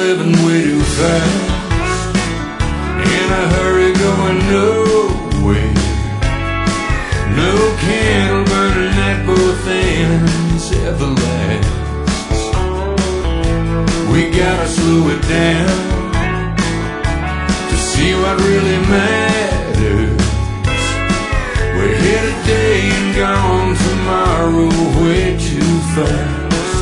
living way too fast, in a hurry going nowhere. No candle burning at both ends ever lasts. We gotta slow it down to see what really matters. We're here today and gone tomorrow way too fast.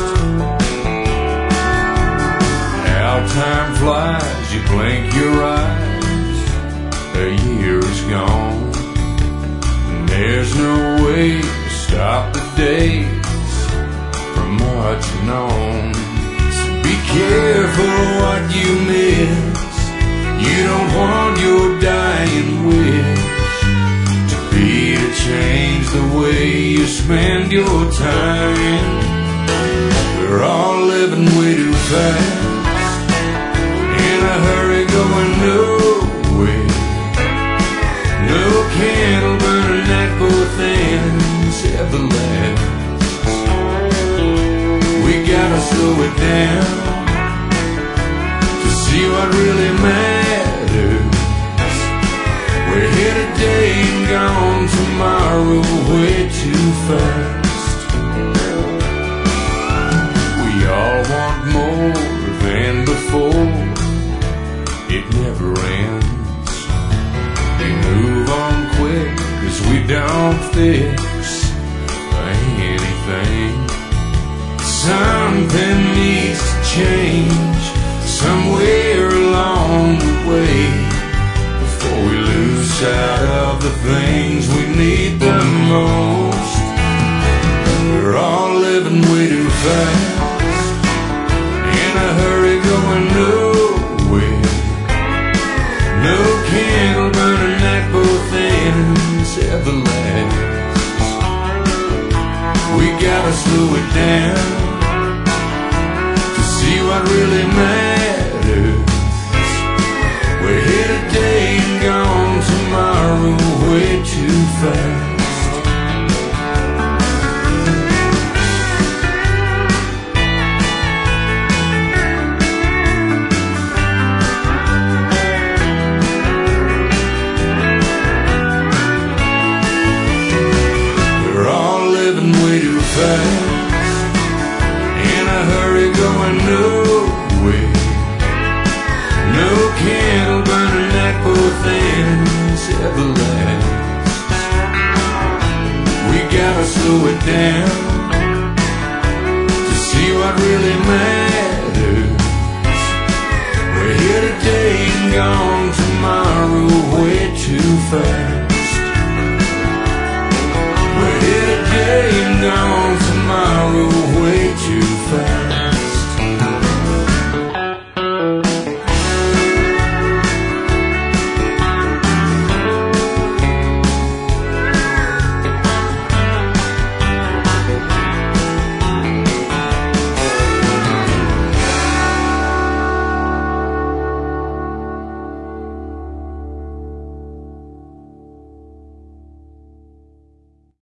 How time flies, you blink your eyes, a year is gone. There's no way to stop the days from marching on. So be careful what you miss. You don't want your dying wish to be to change the way you spend your time. We're all living way too fast, in a hurry going nowhere. No candle burning at both ends ever lasts. We gotta slow it down to see what really matters. We're here today and gone tomorrow way too fast. We all want more than before, it never ends. We move on quick cause we don't fix anything. Something needs to change somewhere along the way before we lose sight of the things we need the most. We're all living way too fast, in a hurry going nowhere. No candle burning at both ends ever lasts. We gotta slow it down to see what really matters. We're here today and gone tomorrow way too fast. In a hurry going nowhere. No candle burning at both ends ever lasts. We gotta slow it down to see what really matters. We're here today and gone tomorrow way too fast. We're here today and gone